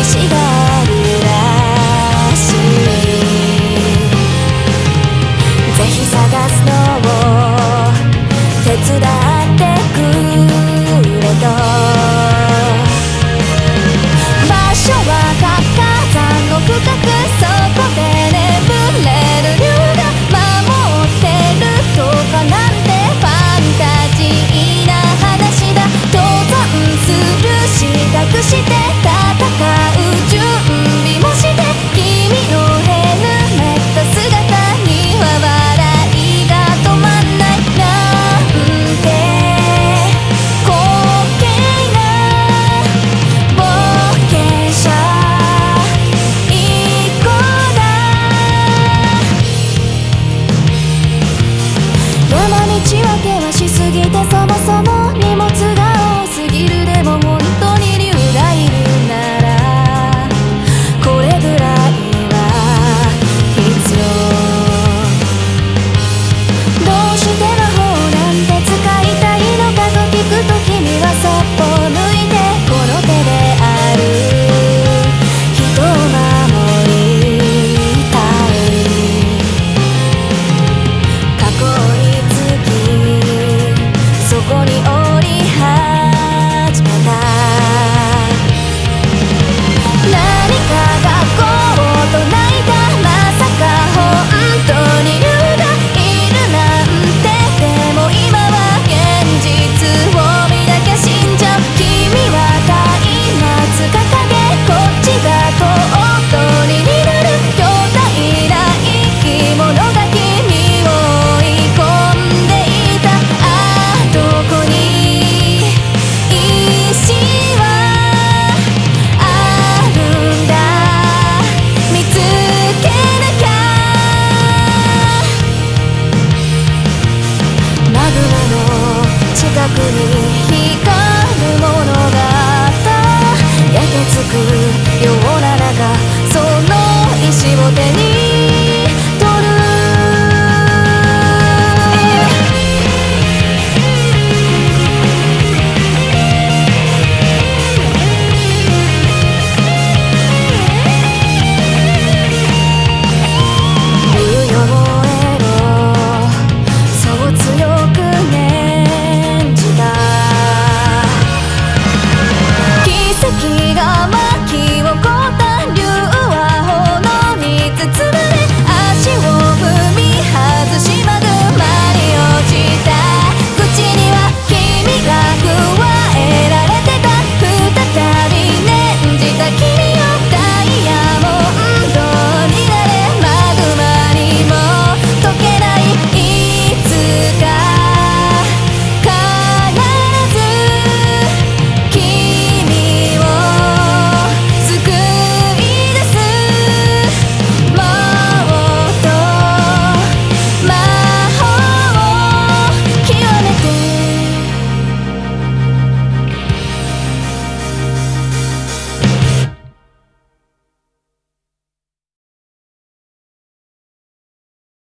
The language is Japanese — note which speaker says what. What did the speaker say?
Speaker 1: 印があるらしい。ぜひ探すのを手伝ってくれと。場所は活火山の深く、そこで眠れる龍が守ってるとかなんてファンタジーな話だ。登山する資格して戦う準備もして、君のヘルメット姿には笑いが止まんないなんて滑稽な冒険者一個だ。山道分けはしすぎて、そもそも荷物が多すぎる。でも本当に竜がいるならこれぐらいは必要。どうして魔法なんて使いたいのかと聞くと、君はそっぽを向いてこの手である人を守りたい。過去につきそこに降り始めた。何かがこうと泣いた。まさか本当に竜がいるなんて。でも今は現実を見なきゃ死んじゃう。君は松明掲げ、こっちが尊りになる。巨大な生き物が君を追い込んでいた。あ、どこに石はあるんだ、見つけなきゃ。マグマの近くに光るものがあった。焼けつくような中、その石を手に